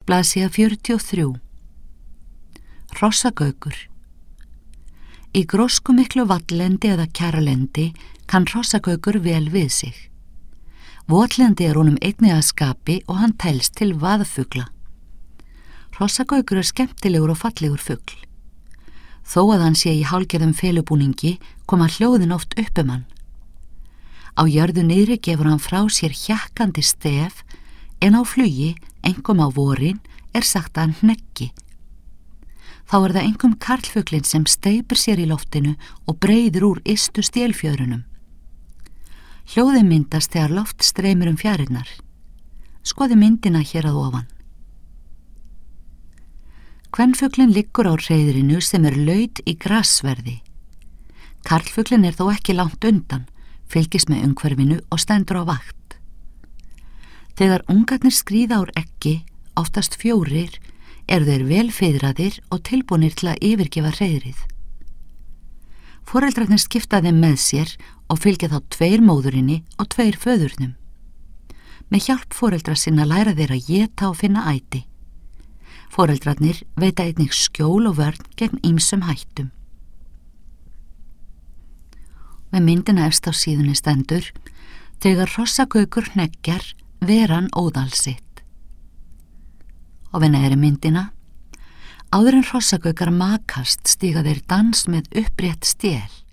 Blaðsíða 43. Hrossagaukur. Í gróskumiklu valllendi eða kjarrlendi kann hrossagaukur vel við sig. Votlendi honum einnig að skapi og hann telst til vaðfugla. Hrossagaukur skemmtilegur og fallegur fugl. Þó að hann sé í hálgerðum felubúningi koma hljóðin oft upp hann. Á jörðu niðri gefur hann frá sér hjakkandi stef en á flugi, einkum á vorin, sagt að hann hneggi. Þá það einkum karlfuglinn sem steypir sér í loftinu og breiðir úr ystu stélfjörunum. Hljóðin myndast þegar loft streymir fjarirnar. Skoði myndina hér að ofan. Kvenfuglinn liggur á hreiðrinu sem laut í grassverði. Karlfuglinn þó ekki langt undan, fylgist með umhverfinu og stendur á vakt. Þegar ungarnir skríða úr eggi, oftast 4, þeir vel fiðraðir og tilbúnir til að yfirgefa hreiðrið. Foreldrarnir skipta þeim með sér og fylgja þá 2 móðurinni og 2 föðurnum. Með hjálp foreldra sinna læra þeir að éta og finna æti. Foreldrarnir veita einnig skjól og vörn gegn ýmsum hættum. Með myndina efst á síðunni stendur: þegar hrossagaukur hneggjar ver hann óðal sitt. Og við neðri myndina: áður en hrossagaukar makast stíga þeir dans með upprétt stél.